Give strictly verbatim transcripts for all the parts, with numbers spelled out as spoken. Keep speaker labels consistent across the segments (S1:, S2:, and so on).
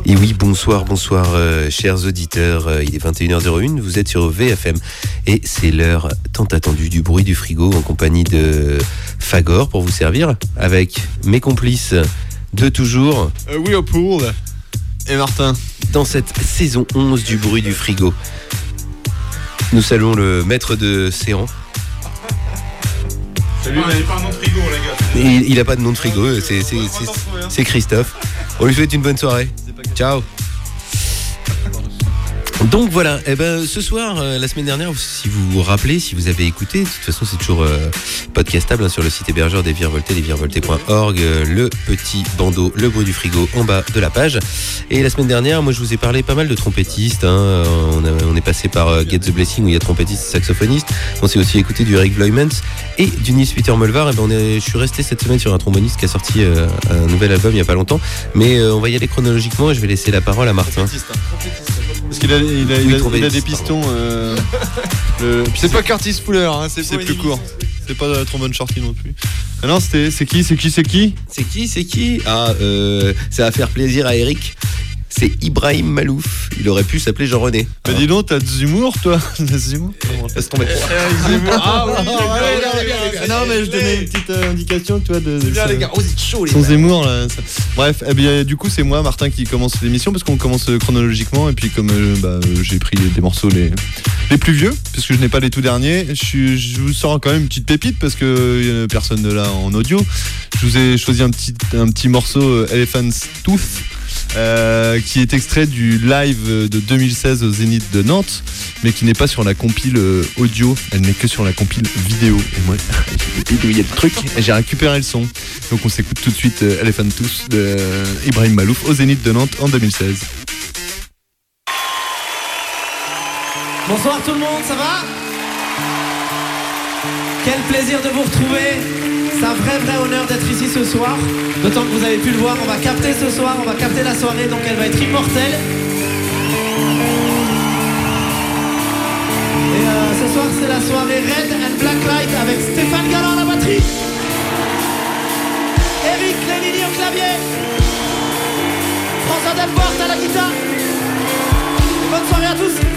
S1: Et oui, bonsoir, bonsoir, euh, chers auditeurs. Euh, il est vingt et une heures zéro un, vous êtes sur V F M et c'est l'heure tant attendue du bruit du frigo en compagnie de Fagor pour vous servir avec mes complices de toujours.
S2: Euh, oui, Paul et Martin.
S1: Dans cette saison onze du bruit du frigo, nous saluons le maître de séance.
S3: Salut, il n'a pas un nom de frigo, les gars.
S1: Il, il a pas de nom de frigo, c'est, c'est, c'est, c'est Christophe. On lui souhaite une bonne soirée. Ciao. Donc voilà, eh ben, ce soir, euh, la semaine dernière, si vous vous rappelez, si vous avez écouté, de toute façon c'est toujours euh, podcastable hein, sur le site hébergeur des Virevoltés, les virevoltés point org, euh, le petit bandeau, le bruit du frigo en bas de la page. Et la semaine dernière, moi je vous ai parlé pas mal de trompettistes, hein. on, a, on est passé par euh, Get the Blessing où il y a trompettiste et saxophoniste, on s'est aussi écouté du Rick Bloymans et du Nils Peter Mulvar. Et ben on est, je suis resté cette semaine sur un tromboniste qui a sorti euh, un nouvel album il y a pas longtemps, mais euh, on va y aller chronologiquement et je vais laisser la parole à Martin.
S2: Parce qu'il a, il a,
S1: Oui,
S2: il a,
S1: trompette,
S2: il a des pistons. Euh, le... C'est pas Curtis Fuller, hein, c'est, c'est plus court. C'est pas la trombone shorty non plus. Ah non, c'était, c'est qui, c'est qui, c'est qui
S1: C'est qui, c'est qui Ah, euh, ça va faire plaisir à Eric. C'est Ibrahim Malouf. Il aurait pu s'appeler Jean-René.
S2: Bah dis donc, t'as des humours, toi. Des humours.
S1: Laisse tomber.
S2: Ah oui, non mais je donnais une petite euh, indication, toi, de.
S3: C'est bien, les gars. Oh, c'est chaud, les
S2: Son
S3: gars.
S2: Zemmour là. Ça. Bref, eh bien, du coup c'est moi Martin qui commence l'émission parce qu'on commence chronologiquement et puis comme euh, bah, j'ai pris des morceaux les les plus vieux puisque je n'ai pas les tout derniers, je, suis, je vous sors quand même une petite pépite parce que euh, personne ne l'a en audio. Je vous ai choisi un petit un petit morceau euh, Elephant's Tooth. Euh, qui est extrait du live de deux mille seize au Zénith de Nantes, mais qui n'est pas sur la compile audio, elle n'est que sur la compile vidéo. Et moi, j'ai bidouillé le truc et j'ai récupéré le son. Donc on s'écoute tout de suite euh, Elephant Tooth de Ibrahim Malouf au Zénith de Nantes en deux mille seize.
S4: Bonsoir tout le monde, ça va ? Quel plaisir de vous retrouver. C'est un vrai vrai honneur d'être ici ce soir. D'autant que vous avez pu le voir, on va capter ce soir, on va capter la soirée, donc elle va être immortelle. Et euh, ce soir c'est la soirée Red and Black Light avec Stéphane Galland à la batterie, Eric Lénini au clavier, François Delporte à la guitare. Et bonne soirée à tous.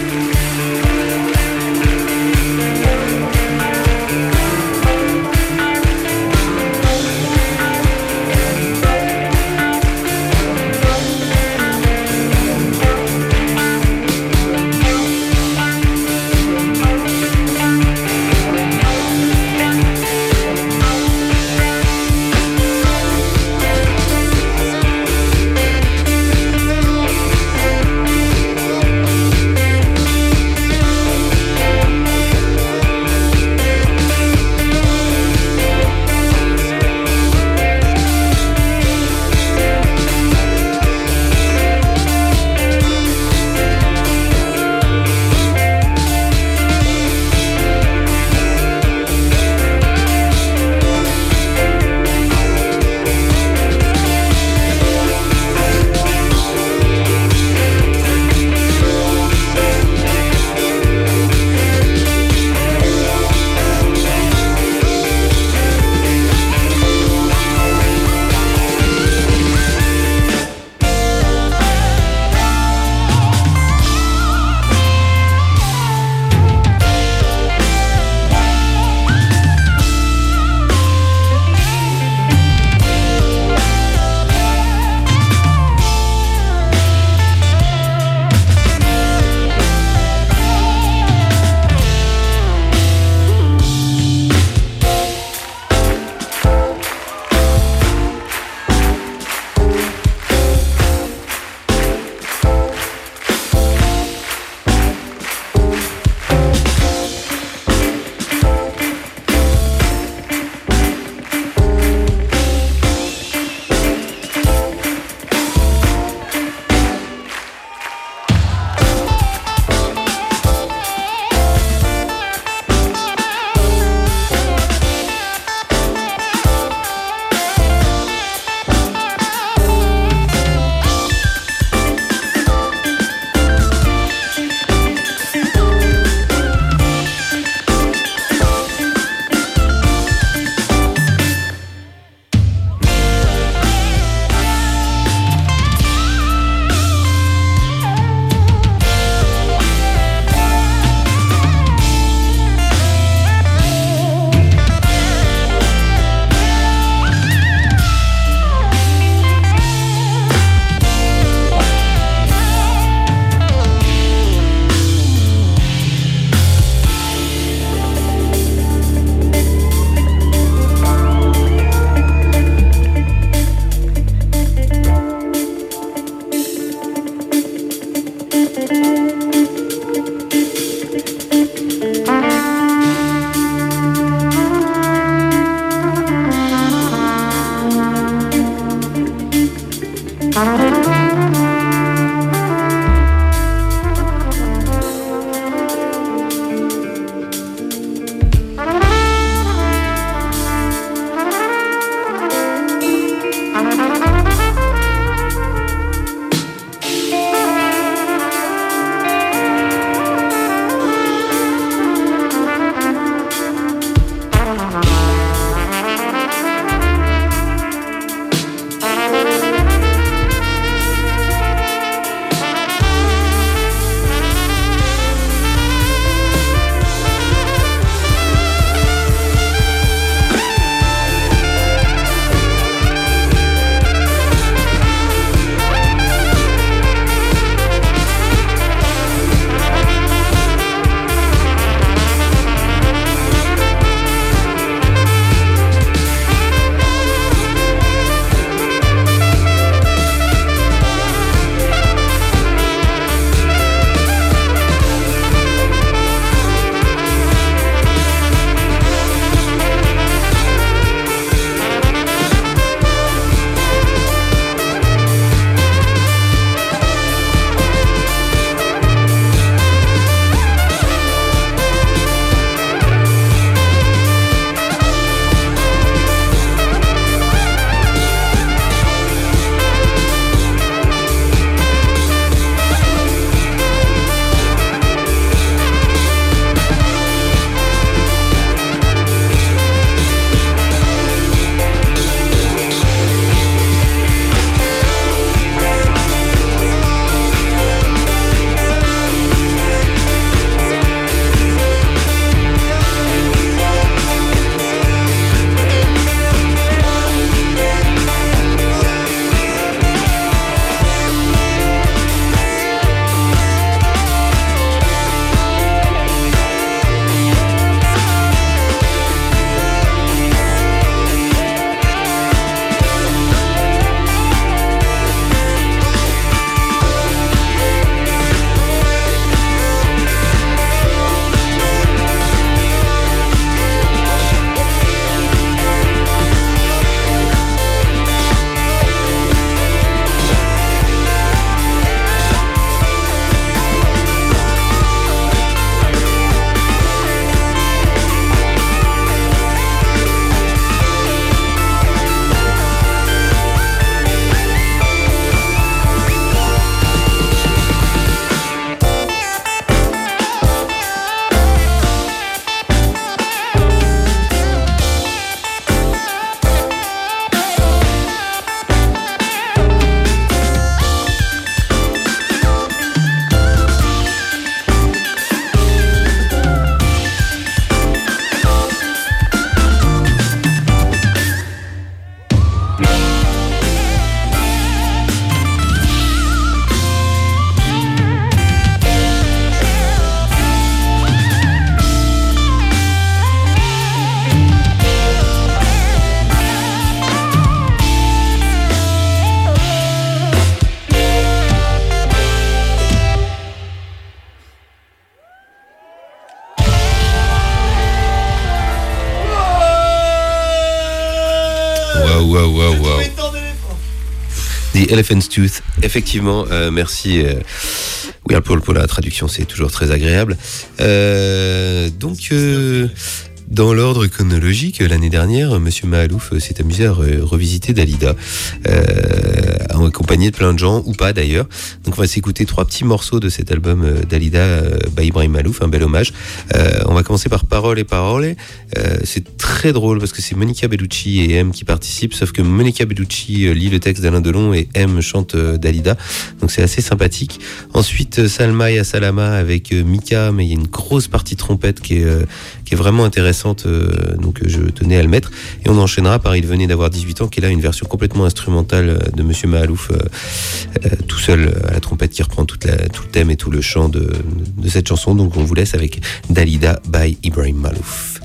S1: Waouh, waouh, waouh, waouh. The Elephant's Tooth, effectivement, euh, merci. Euh, oui, pour, pour la traduction, c'est toujours très agréable. Euh, donc, euh, dans l'ordre chronologique, l'année dernière, Monsieur Mahalouf s'est amusé à re- revisiter Dalida, euh, accompagné de plein de gens, ou pas d'ailleurs. Donc on va s'écouter trois petits morceaux de cet album euh, Dalida euh, by Ibrahim Mahalouf, un bel hommage. Euh, on va commencer par Parole et Parole. Euh, c'est très drôle parce que c'est Monica Bellucci et M qui participent, sauf que Monica Bellucci euh, lit le texte d'Alain Delon et M chante euh, Dalida. Donc c'est assez sympathique. Ensuite, Salma et Salama avec euh, Mika, mais il y a une grosse partie trompette qui est, euh, qui est vraiment intéressante. Euh, donc je tenais à le mettre. Et on enchaînera par Il venait d'avoir dix-huit ans, qui est là une version complètement instrumentale de Monsieur Mahalouf, euh, euh, tout seul à la trompette, qui reprend toute la, tout le thème et tout le chant de, de cette chanson. Donc on vous laisse avec Dalida by Ibrahim Mahalouf.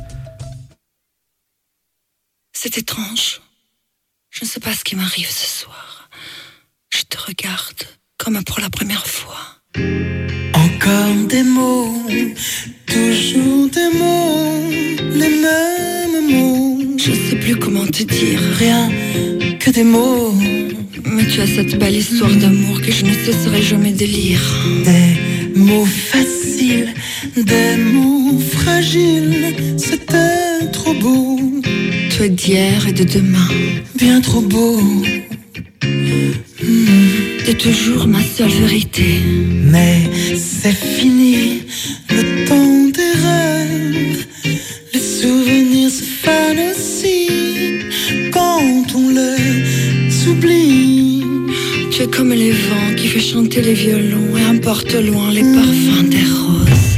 S5: C'est étrange. Je ne sais pas ce qui m'arrive ce soir. Je te regarde comme pour la première fois. Encore des mots, toujours des mots, les mêmes mots. Je ne sais plus comment te dire, rien que des mots. Mais tu as cette belle histoire d'amour que je ne cesserai jamais de lire. Des mots faciles, des mots fragiles, c'était trop beau. Tu es d'hier et de demain, bien trop beau. Mmh, t'es toujours ma seule vérité. Mais c'est fini, le temps des rêves. Les souvenirs se fanent aussi quand on les oublie. Tu es comme les vents qui fait chanter les violons et emporte loin les parfums des roses.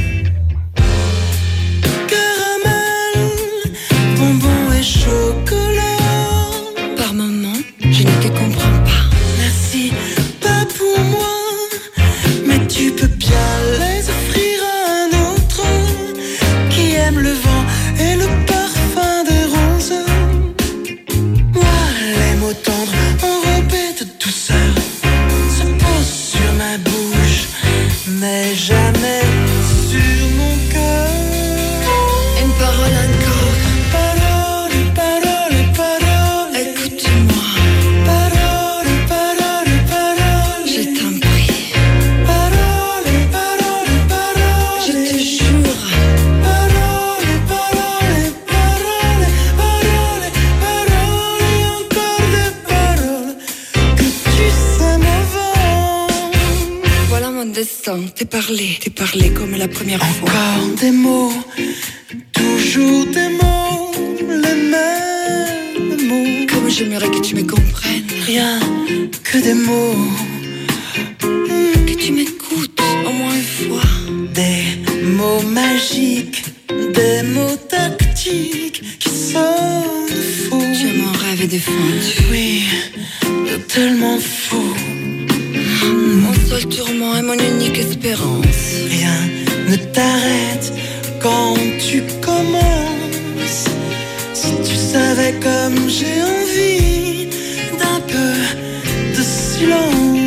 S5: Caramel, bonbons et chocolat. Par moments, je ne te comprends pas. Merci, pas pour moi, mais tu peux bien les offrir à un autre qui aime le vent et le parfum des roses. Moi, les mots tendres enrobés de douceur se posent sur ma bouche, mais jamais sur mon cœur. Une parole encore. Parole, parole, parole. Écoute-moi. Parole, parole, parole. Je t'en prie. Parole, parole, parole. Je te jure. Parole, parole, parole. Parole, parole. Et encore des paroles que tu sais me vendre. Voilà mon destin. T'es parlé, t'es parlé comme la première fois. Encore des mots, toujours des mots, les mêmes mots. Comme j'aimerais que tu me comprennes. Rien que des mots. Mm, que tu m'écoutes au moins une fois. Des mots magiques, des mots tactiques qui sonnent faux. Tu es mon rêve défendu. Oui, tellement faux. Mon seul tourment est mon unique espérance. Rien ne t'arrête quand tu commences. Si tu savais comme j'ai envie d'un peu de silence.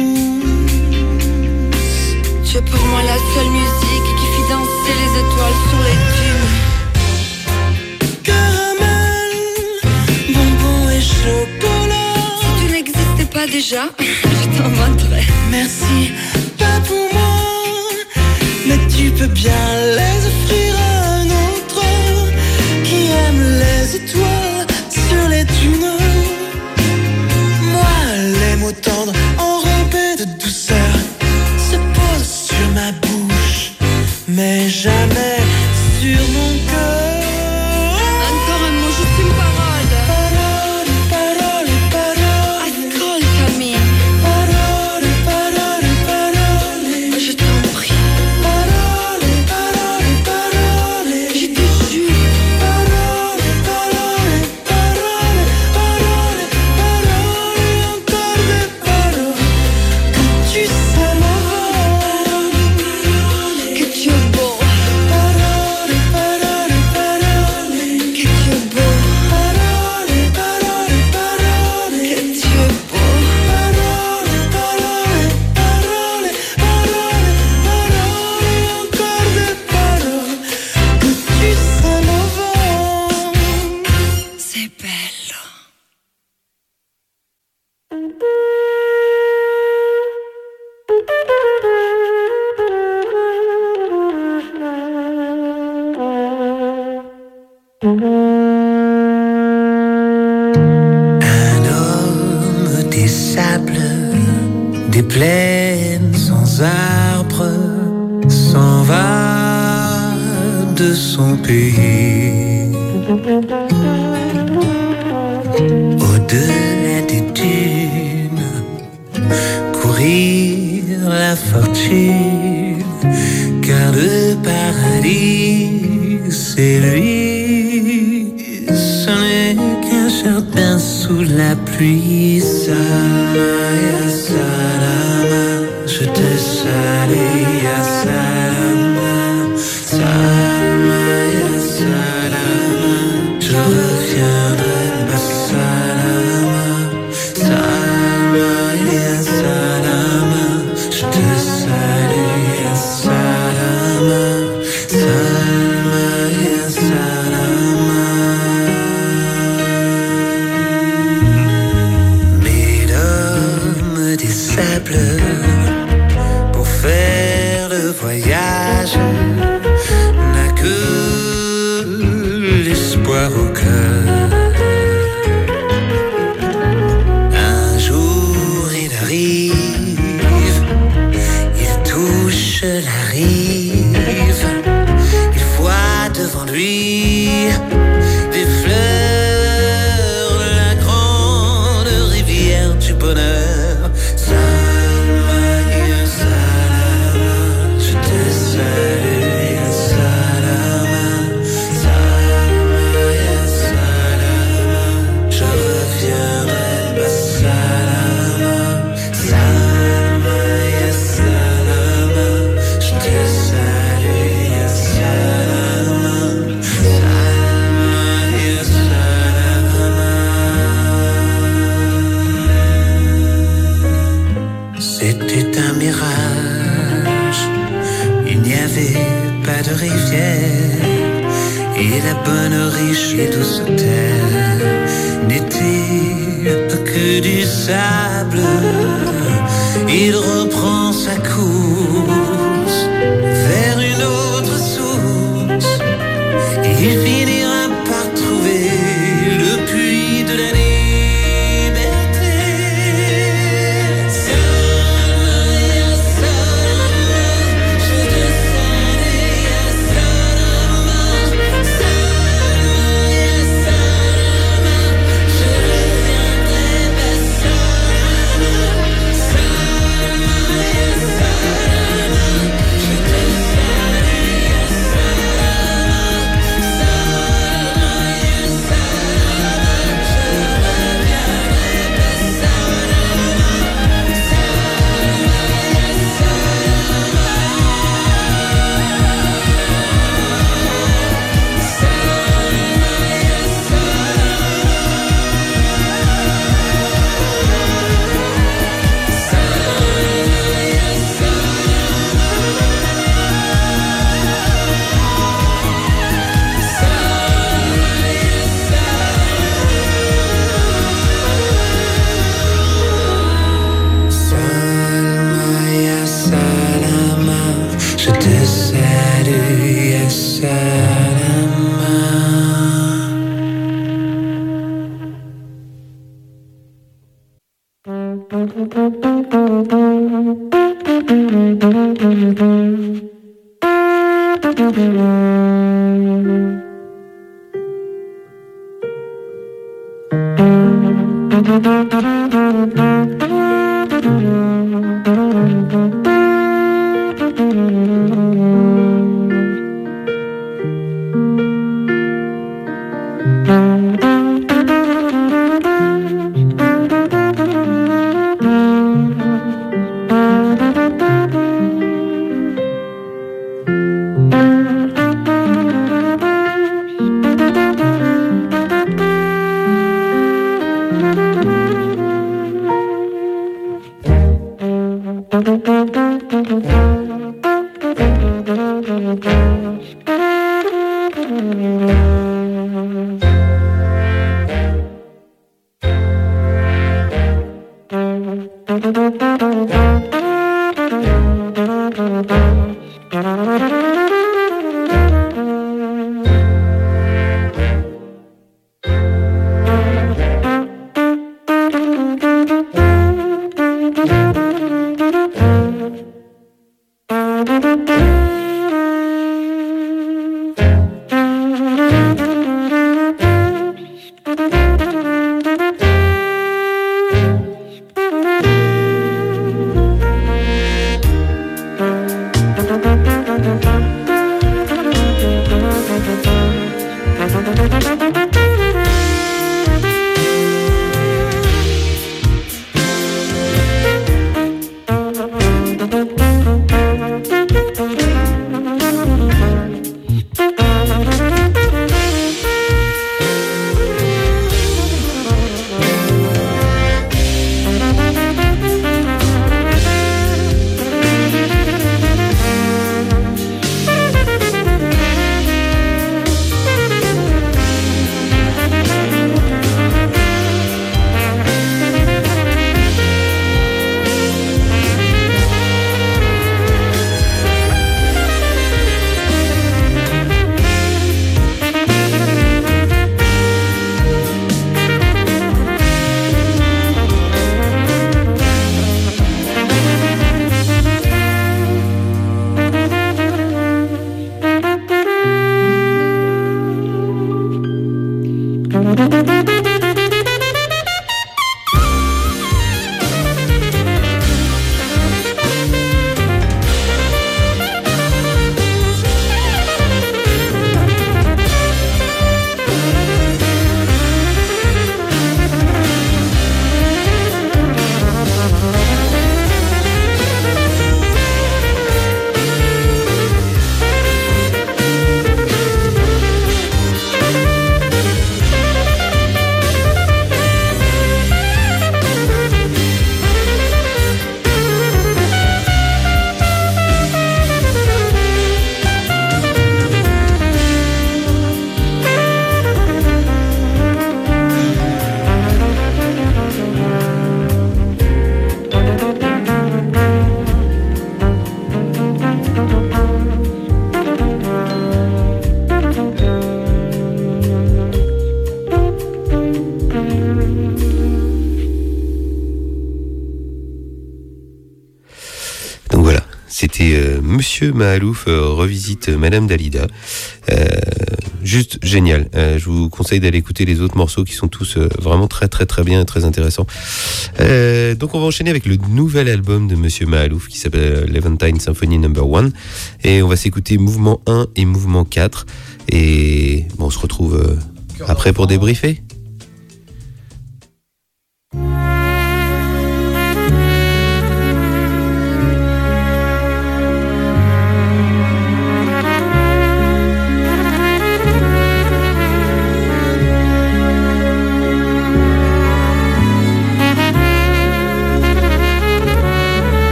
S5: Tu es pour moi la seule musique qui fit danser les étoiles sur les dunes. Caramel, bonbons et chocolat. Si tu n'existais pas déjà, je t'inventerais. Merci, pas pour moi, mais tu peux bien les offrir à un autre qui aime les étoiles sur les dunes. Moi, les mots tendres enrobés de douceur se posent sur ma bouche, mais jamais sur mon cœur. Encore un mot, juste une parole. Parole, parole, parole. Ascoltami. Parole, parole, parole. Je t'en prie. Parole, parole, parole. Je te jure. Parole, parole, parole. Parole, parole. Et encore des paroles que tu sais me vendre. Que tu es beau. Parole, parole, parole. Que tu es beau. Parole, parole, parole. Que tu es beau. Parole, parole, parole. Parole, parole. Et encore des paroles que tu sais me vendre. C'est belle.
S6: des plaines sans arbres, s'en va de son pays. Au-delà des dunes, courir la fortune, car le paradis, c'est lui. Ce n'est qu'un jardin sous la pluie. Salama, salama, je te salue, ya salama. Salama, ya salama, je reviendrai, ma salama. Salama, ya salama, je te salue, ya salama. Salama, ya salama. Mais l'homme des sables, pour faire le voyage, n'a que l'espoir au cœur. Un jour il arrive, il touche la rive, il voit devant lui des fleurs, la grande rivière du bonheur. Salama, ya salama, je te salue, ya salama. Salama, ya salama, je reviendrai, ma salama. Salama, ya salama, je te salue, ya salama. Salama, ya salama. C'était un mirage, il n'y avait pas de rivière, et la bonne, riche et douce terre n'était que du sable. Il reprend sa course vers une autre source, et il finira par trouver le puits de la liberté. Salama, ya salama, je te salue, ya salama. Salama, ya salama, je reviendrai, ma salama. Salama, ya salama, je te salue, ya salama. Salama, ya salama, je reviendrai, ma salama. Salama, ya Salama, ya salama, je te salue, ya salama.
S1: C'était euh, Monsieur Mahalouf euh, revisite Madame Dalida. Euh, juste génial. Euh, je vous conseille d'aller écouter les autres morceaux qui sont tous euh, vraiment très très très bien et très intéressants. Euh, donc on va enchaîner avec le nouvel album de Monsieur Mahalouf qui s'appelle Levantine Symphony number one. Et on va s'écouter Mouvement un et Mouvement quatre. Et bon, on se retrouve euh, après pour débriefer.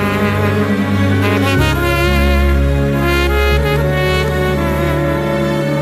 S6: Mouvement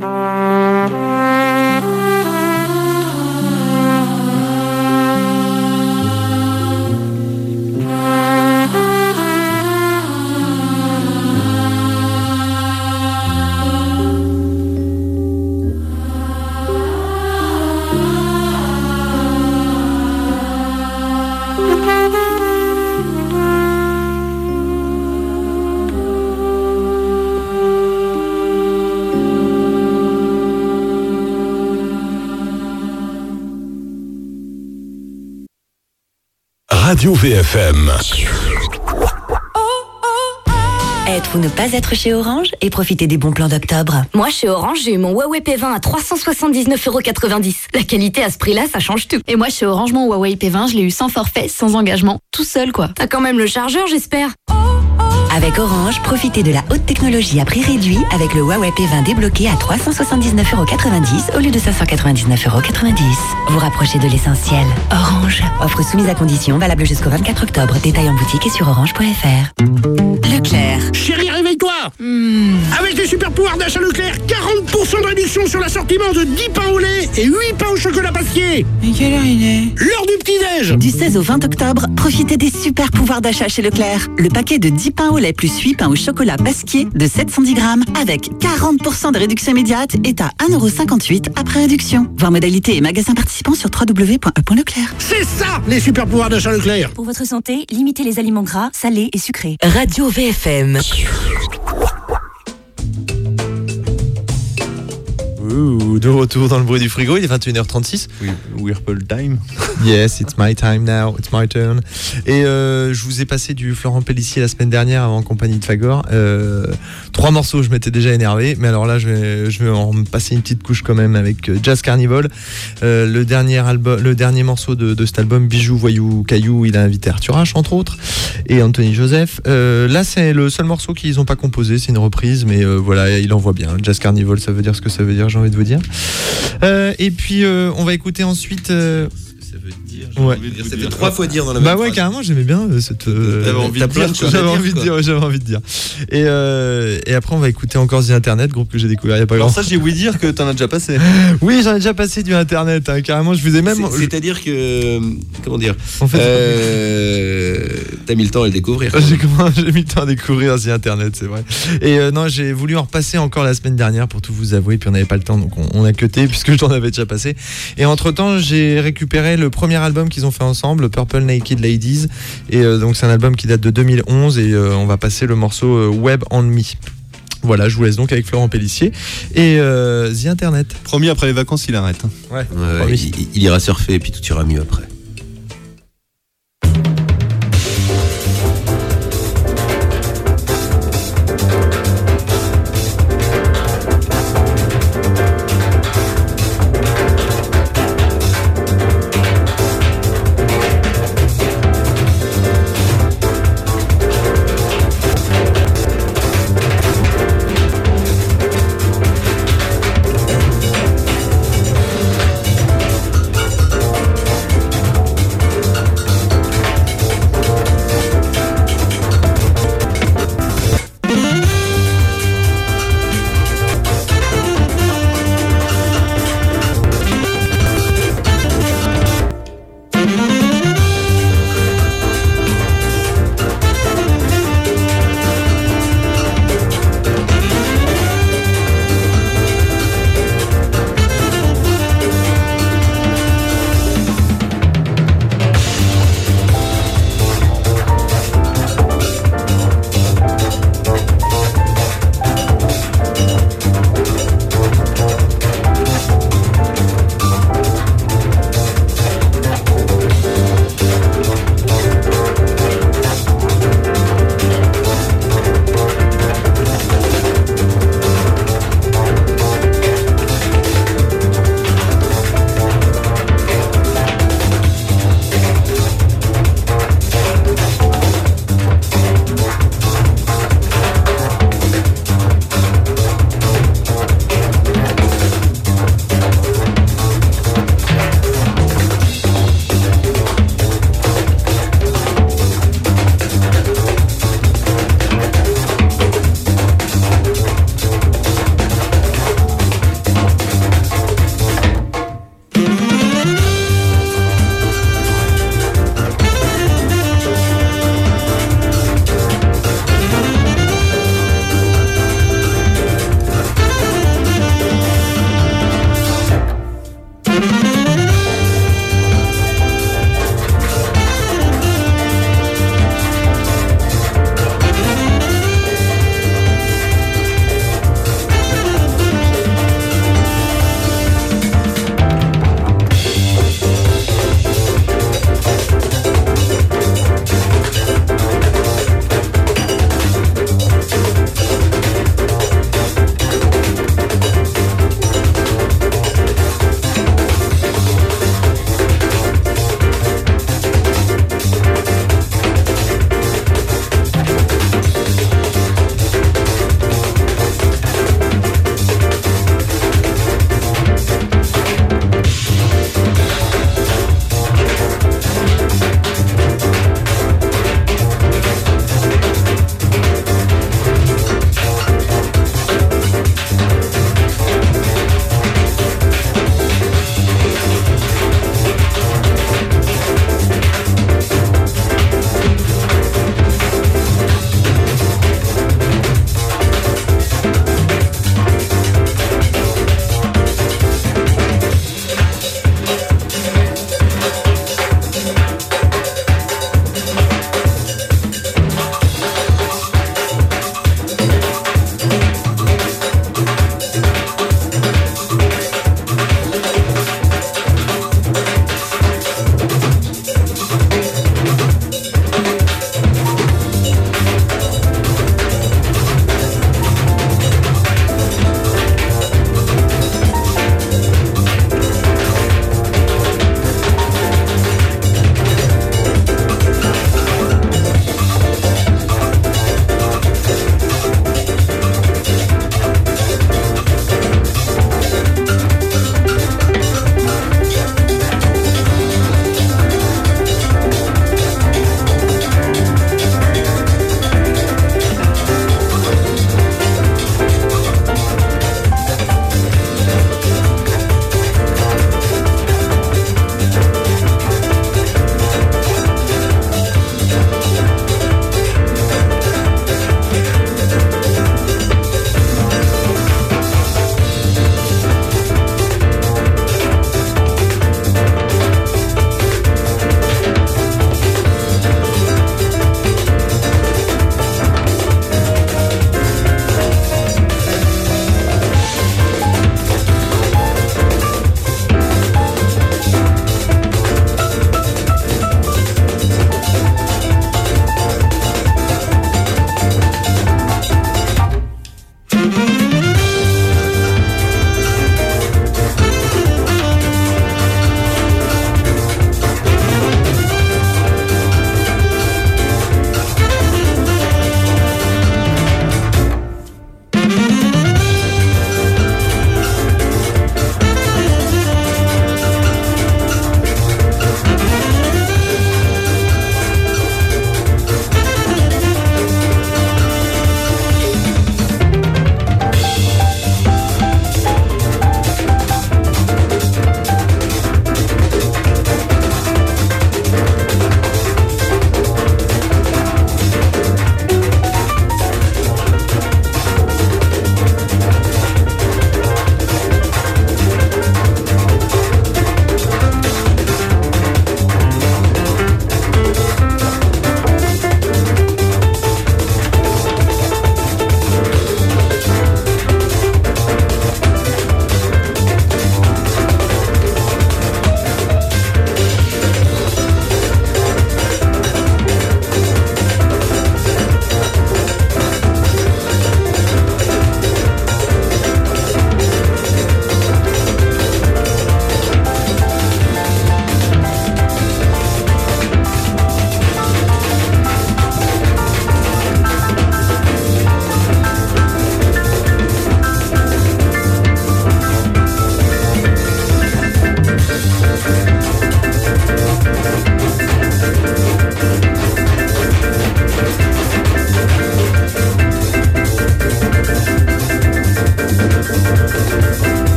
S7: Radio V F M.
S8: Être ou ne pas être chez Orange et profiter des bons plans d'octobre.
S9: Moi, chez Orange, j'ai eu mon Huawei P vingt à trois cent soixante-dix-neuf euros quatre-vingt-dix. La qualité à ce prix-là, ça change tout.
S10: Et moi, chez Orange, mon Huawei P vingt, je l'ai eu sans forfait, sans engagement, tout seul quoi.
S9: T'as quand même le chargeur, j'espère.
S8: Avec Orange, profitez de la haute technologie à prix réduit avec le Huawei P vingt débloqué à trois cent soixante-dix-neuf euros quatre-vingt-dix au lieu de cinq cent quatre-vingt-dix-neuf euros quatre-vingt-dix. Vous rapprochez de l'essentiel. Orange. Offre soumise à condition, valable jusqu'au vingt-quatre octobre. Détail en boutique et sur orange point f r. Leclerc.
S11: Chérie, réveille-toi. mmh. Avec les super pouvoirs d'achat Leclerc, quarante pour cent de réduction sur l'assortiment de dix pains au lait et huit pains au chocolat pasquier.
S8: Mais quelle heure il est?
S11: L'heure du petit-déj.
S8: Du seize au vingt octobre, profitez des super pouvoirs d'achat chez Leclerc. Le paquet de dix pains au lait plus huit pains au chocolat pasquier de sept cent dix grammes avec quarante pour cent de réduction immédiate est à un euro cinquante-huit après réduction. Voir modalité et magasins participants sur w w w point e point leclerc.
S11: C'est ça, les super pouvoirs d'achat Leclerc.
S12: Pour votre santé, limitez les aliments gras, salés et sucrés.
S8: Radio V F M.
S2: Ouh, de retour dans le bruit du frigo, il est vingt et une heures trente-six. Oui, Whirlpool time. Yes, it's my time now, it's my turn. Et euh, je vous ai passé du Florent Pellissier la semaine dernière en compagnie de Fagor. Euh, trois morceaux, je m'étais déjà énervé, mais alors là, je vais, je vais en passer une petite couche quand même avec Jazz Carnival. Euh, le, dernier album, le dernier morceau de, de cet album, Bijoux, Voyou, Caillou, il a invité Arthur H, entre autres, et Anthony Joseph. Euh, là, c'est le seul morceau qu'ils n'ont pas composé, c'est une reprise, mais euh, voilà, il envoie bien. Jazz Carnival, ça veut dire ce que ça veut dire, j'ai envie de vous dire. Euh, et puis, euh, on va écouter ensuite... Euh,
S1: ça veut dire,
S2: ouais.
S1: dire ça fait trois fois dire dans la même
S2: Bah ouais,
S1: phrase.
S2: carrément, j'aimais bien euh, cette. Euh,
S1: T'avais envie de dire,
S2: j'avais envie de dire, ouais, j'avais envie de dire. Et, euh, et après, on va écouter encore The Internet, groupe que j'ai découvert il y a pas longtemps.
S13: Alors ça, j'ai ouï dire que t'en as déjà passé.
S2: Oui, j'en ai déjà passé du Internet, hein, carrément. Je vous ai même.
S1: C'est, c'est-à-dire que, comment dire,
S2: en fait,
S1: euh, t'as mis le temps à le découvrir.
S2: J'ai, j'ai mis le temps à découvrir The Internet, c'est vrai. Et euh, non, j'ai voulu en repasser encore la semaine dernière pour tout vous avouer, puis on n'avait pas le temps, donc on, on a cuté puisque j'en avais déjà passé. Et entre temps, j'ai récupéré le premier album qu'ils ont fait ensemble, Purple Naked Ladies. Et euh, donc c'est un album qui date de deux mille onze et euh, on va passer le morceau euh, Web on Me. Voilà, je vous laisse donc avec Florent Pellissier et euh, The Internet.
S13: Promis, après les vacances, il arrête. Hein.
S2: Ouais.
S1: ouais, ouais il, il ira surfer et puis tout ira mieux après.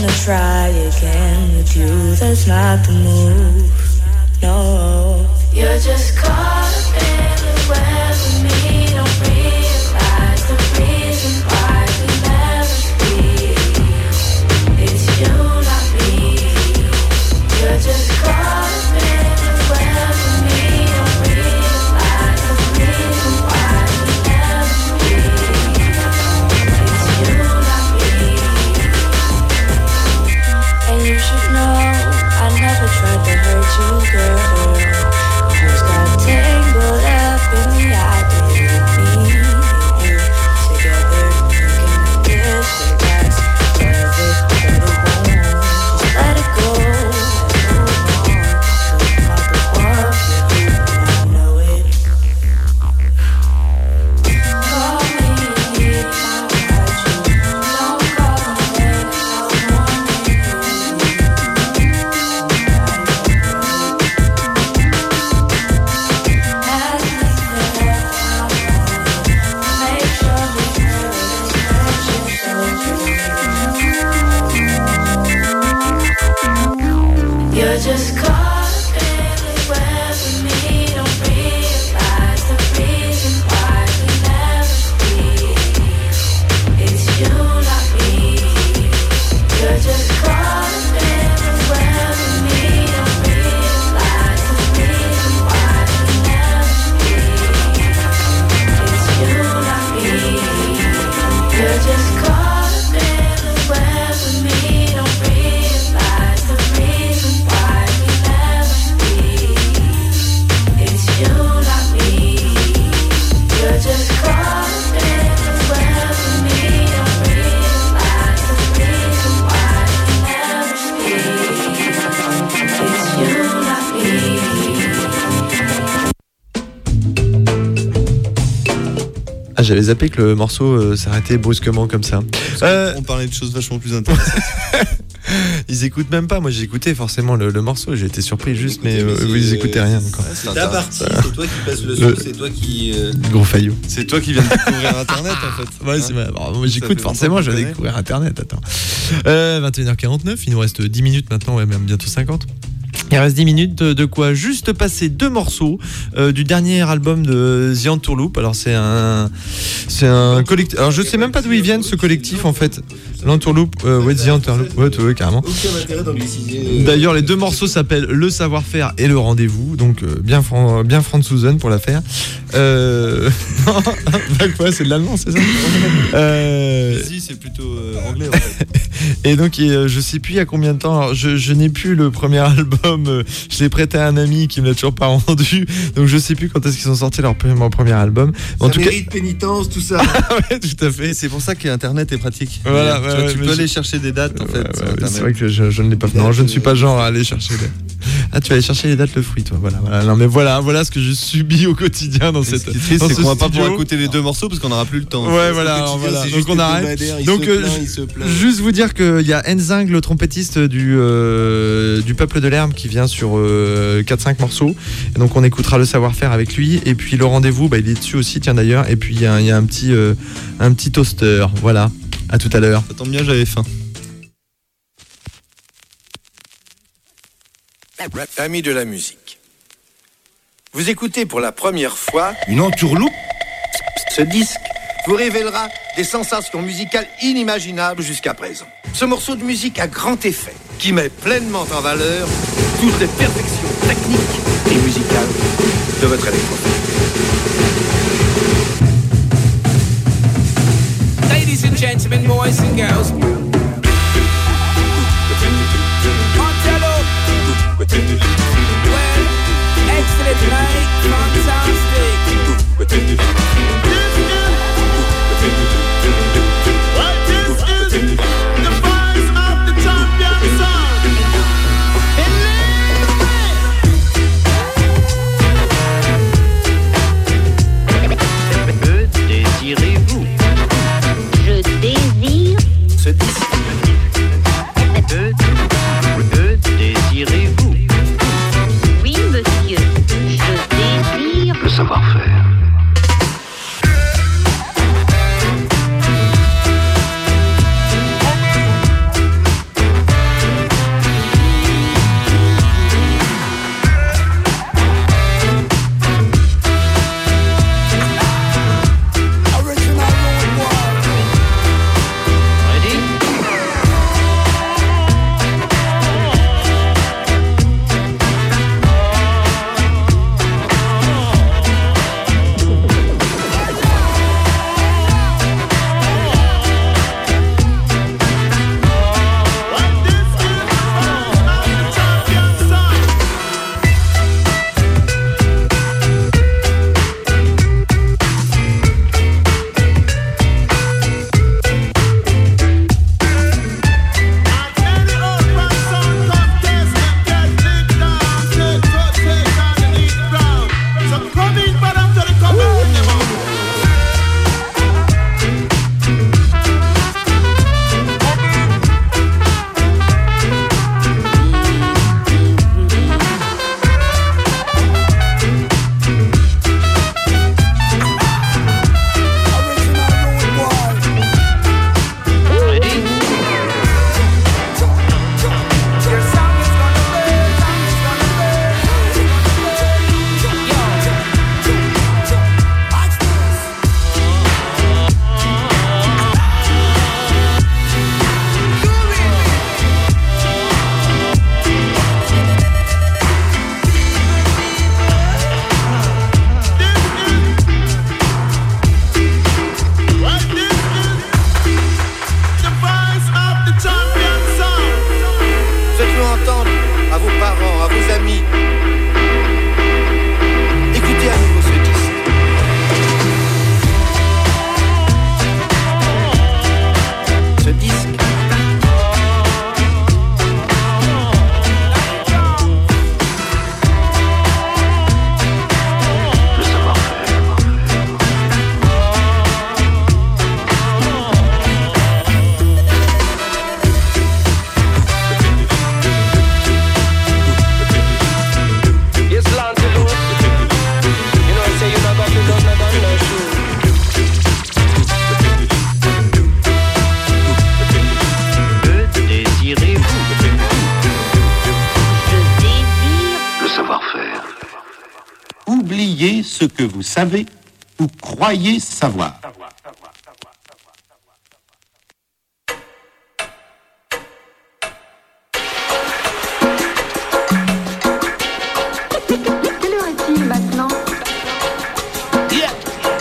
S5: try again with you, that's not the move, no. You're just caught up in the web with me, don't realize the reason why we never speak. It's you, not me. You're just caught up in the web with me, don't realize the reason why we never speak. It's you, not me. And you should know I never tried to hurt you, girl. Just got tangled up in the idea of me and you together, thinking this and that's love it, but it won't. Just let it go, let it move on. So I'm not the one for you, I know it. Call me if I hurt you. Don't call me when I want you. You're just caught up in the web with me, don't realize the reason why we never speak. It's you, not me. You're just caught up in the web with me, don't realize the reason why we never speak. It's you, not me. You're just caught up in the web with me, don't realize the reason why we never speak. It's you, not me. You're just caught up in the web with me, don't realize the reason why we never speak. It's you, not me.
S2: Ah, j'avais zappé que le morceau euh, s'arrêtait brusquement comme ça. Euh,
S13: On parlait de choses vachement plus intéressantes.
S2: Ils écoutent même pas. Moi, j'ai écouté forcément le, le morceau. J'ai été surpris juste, mais, mais euh, vous ils écoutaient rien encore.
S1: C'est ta partie, c'est toi qui passes le son,
S2: Le-
S1: c'est toi qui. euh,
S2: Gros faillot.
S13: C'est toi qui viens de découvrir Internet en fait.
S2: Ouais,
S13: Hein
S2: c'est vrai. Bon, moi,
S13: Ça
S2: j'écoute
S13: fait
S2: forcément,
S13: longtemps
S2: je
S13: qu'on
S2: vais
S13: connaît.
S2: découvrir Internet. Attends. Euh, vingt et une heures quarante-neuf, il nous reste dix minutes maintenant, ouais, même bientôt cinquante. Il reste dix minutes de, de quoi juste passer deux morceaux euh, du dernier album de The Entourloupe. Alors c'est un c'est un collectif. Alors je sais même pas d'où ils viennent ce collectif en fait. L'Entourloupe, euh, ouais, The Entourloupe, ouais, ouais, carrément.
S1: Aucun intérêt d'angliciser.
S2: D'ailleurs, les deux morceaux s'appellent Le savoir-faire et Le rendez-vous, donc euh, bien, Fran- bien Franzosen pour la faire. Euh... bah quoi, c'est de l'allemand, c'est ça euh...
S13: Ici, c'est plutôt euh, anglais en fait.
S2: Et donc, et, euh, je sais plus il y a combien de temps. Alors, je, je n'ai plus le premier album. euh, je l'ai prêté à un ami qui me l'a toujours pas rendu. Donc, je sais plus quand est-ce qu'ils ont sorti leur premier, leur premier album.
S1: Ça
S2: En tout cas,
S1: mérite pénitence, tout ça.
S2: ouais, tout à fait.
S13: C'est pour ça qu'Internet est pratique.
S2: Voilà,
S13: Tu,
S2: ouais,
S13: vois,
S2: ouais,
S13: tu
S2: mais
S13: peux
S2: je-
S13: aller chercher des dates en fait.
S2: Ouais,
S13: sur
S2: ouais,
S13: Internet.
S2: c'est vrai que je, je ne l'ai pas fait. Non, je ne suis pas genre à aller chercher les. Ah, tu vas aller chercher les dates le fruit, toi. Voilà, voilà. Non, mais voilà, voilà ce que je subis au quotidien dans
S13: Et
S2: cette.
S13: ce qui est triste,
S2: dans
S13: c'est
S2: ce
S13: qu'on va pas pouvoir
S2: studio.
S13: écouter les deux morceaux parce qu'on n'aura plus le temps.
S2: Ouais, voilà, alors, voilà. Donc on arrête. Donc euh, juste vous dire qu'il y a Enzing, le trompettiste du euh, du Peuple de l'Herbe, qui vient sur euh, quatre cinq morceaux. Et donc on écoutera Le savoir-faire avec lui. Et puis Le rendez-vous, bah, il est dessus aussi, tiens d'ailleurs. Et puis il y a, il y a un petit euh, un petit toaster. Voilà. À tout à l'heure.
S13: Ça tombe bien, j'avais faim.
S7: Amis de la musique, vous écoutez pour la première fois une entourloupe. Ce disque vous révélera des sensations musicales inimaginables jusqu'à présent. Ce morceau de musique à grand effet, qui met pleinement en valeur toutes les perfections techniques et musicales de votre électrophone.
S14: Ladies and gentlemen, boys and girls. Montello. Well, excellent night, fantastic.
S11: Well, this is the voice of the champion son.
S15: Que désirez-vous?
S16: Je désire
S7: Ce disque.
S15: Que, que désirez-vous?
S16: Oui, monsieur. Je désire
S15: Le savoir-faire.
S7: vos parents, à vos amis. Écoutez à nouveau ce disque. Ce disque.
S17: Oubliez ce que vous savez ou croyez savoir.
S5: Quelle heure est-il maintenant?
S11: Yeah.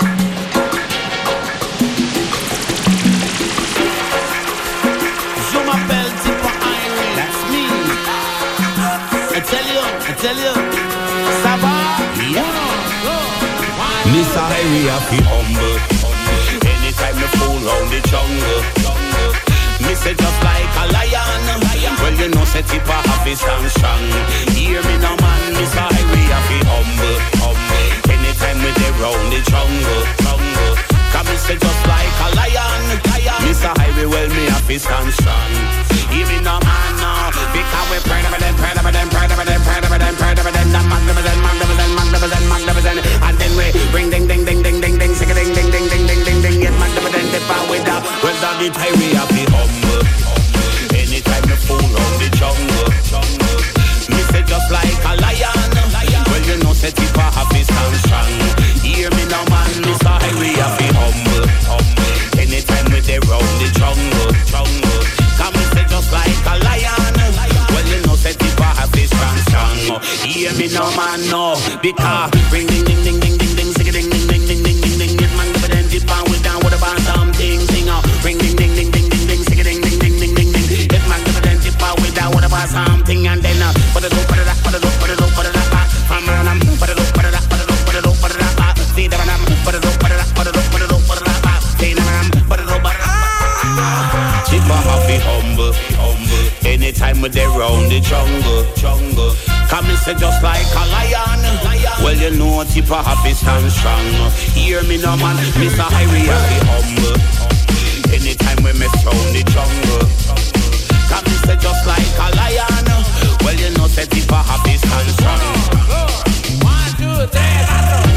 S11: Je m'appelle Tippa Irie, that's me. I tell you, I tell you, ça va? Yeah.
S18: Mister Harry, I feel humble. Anytime me fool round the jungle, me say just like a lion. Well, you know, say Tippa have his stand strong. Hear me now, man, Mister Harry, I feel humble, humble. Anytime we dey round the jungle, jungle. Come me say just like a lion, lion. Mister Harry, well, me have his stand strong. Hear me now, man, now. Because we're proud of them, proud of them, proud of them, proud of them, proud of them, them magnificent, magnificent, magnificent, magnificent. And then we bring ding, ding, ding, ding, ding, ding, sick, ding, ding, ding, ding, ding, ding, ding. Yes, magnificent, the power with that. Well, that the Tyree have the humble. Anytime me fool round the jungle, jungle. Me say just like a lion. Well, you know, say Tippa have his stand strong. Hear me now, man, Mister Harry have the humble, humble. Anytime we dey round the jungle, jungle. Come me say just like a lion. Well, you know, say Tippa have his stand strong. Hear me now, man, no. Because ring, ding, ding, ding, ding, ding, ding, sick, ding, ding, ding, ding, ding, ding, ding. Yes, man, give it then Tippa we down with about something, sing out. Ring, ding, ding, ding, ding, ding, ding, sick, ding, ding, ding, ding, ding, ding. Yes, man, give it then Tippa we down with about something, and then uh, put it up, put it up, put it up, put it up, put it up, from around, put it up, put it up, put it up, put it up, put it up, see that I'm put it up, put it up, put it up, put it up, put it up, see that I'm put it up, put it up. Tippa have be humble, humble. Anytime we dey round the jungle, jungle. Come and say just like a lion, lion. Well, you know Tippa have be stand strong. Hear me now, man, Mister Harry have be humble. Anytime we mess round the jungle, come and say just like a lion. Well, you know say Tippa have be stand strong. One, two, three, four.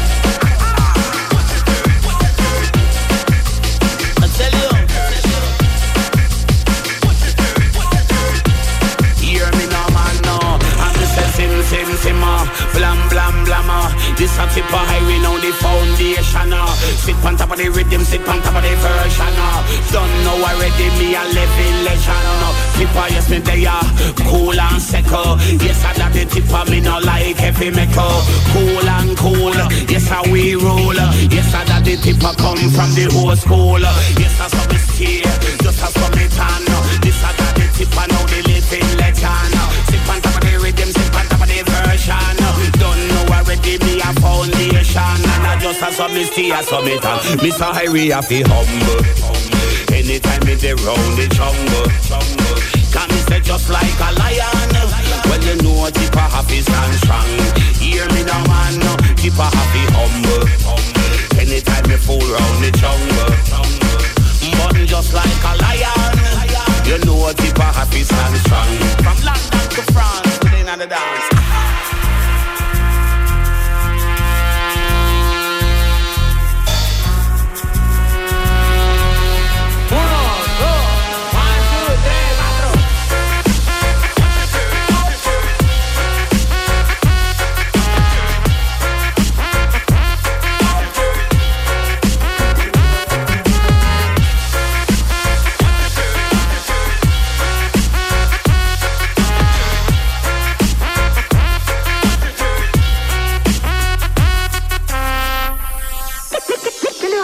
S18: I tell you. Hear me now, man, no. I'm just a sim, sim, simmer. Blam, blam, blammer. This a Tippa Irie, now the foundation. uh. Sit on top of the rhythm, sit on top of the version. uh. Don't know already, me a living legend. uh. Tippa, yes, me there, cool and secure. Yes, I got the Tippa, me no like heavy metal. Cool and cool, yes, I we roll. Yes, I got the Tippa, come from the old school. Yes, I saw me stay, just as for me tan. This I got the Tippa, now the living legend. Sit on top of the rhythm, sit on top of the version. Don't know already, me a foundation. And I just a some stay, a some it on. Mister Harry a fi humble. Anytime me dey round the jungle, jungle. Can me say just like a lion. Well, you know Tippa have his stand strong. Hear me now, man, no. Tippa have fi humble. Anytime me fool round the jungle, jungle. But just like a lion, you know Tippa have his stand strong. From London to France, within the dance.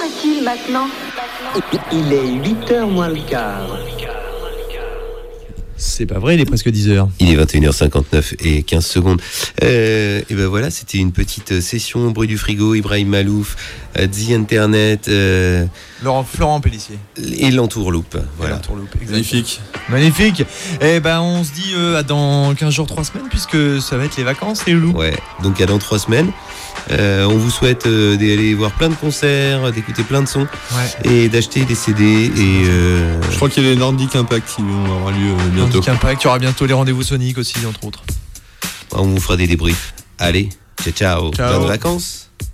S5: Maintenant.
S15: Il est huit heures moins le quart.
S19: C'est pas vrai, il est presque dix heures.
S1: Il est vingt et une heures cinquante-neuf et quinze secondes. Euh, et ben voilà, c'était une petite session Bruit du frigo, Ibrahim Malouf, euh, The Internet, euh,
S19: Laurent, Florent Pellissier.
S1: Et l'entourloupe. Voilà.
S19: Et l'entourloupe, magnifique. Magnifique. Et ben on se dit euh, à dans quinze jours, trois semaines, puisque ça va être les vacances, les loulous.
S1: Ouais, donc à dans trois semaines. Euh, on vous souhaite euh, d'aller voir plein de concerts, d'écouter plein de sons,
S19: ouais.
S1: Et d'acheter des C D. Et euh...
S2: je crois qu'il y a les Nordic Impact qui vont avoir lieu euh, bientôt.
S19: Nordic Impact, il y aura bientôt les rendez-vous Sonic aussi, entre autres.
S1: On vous fera des débriefs. Allez, ciao ciao,
S19: ciao.
S1: Bonnes vacances.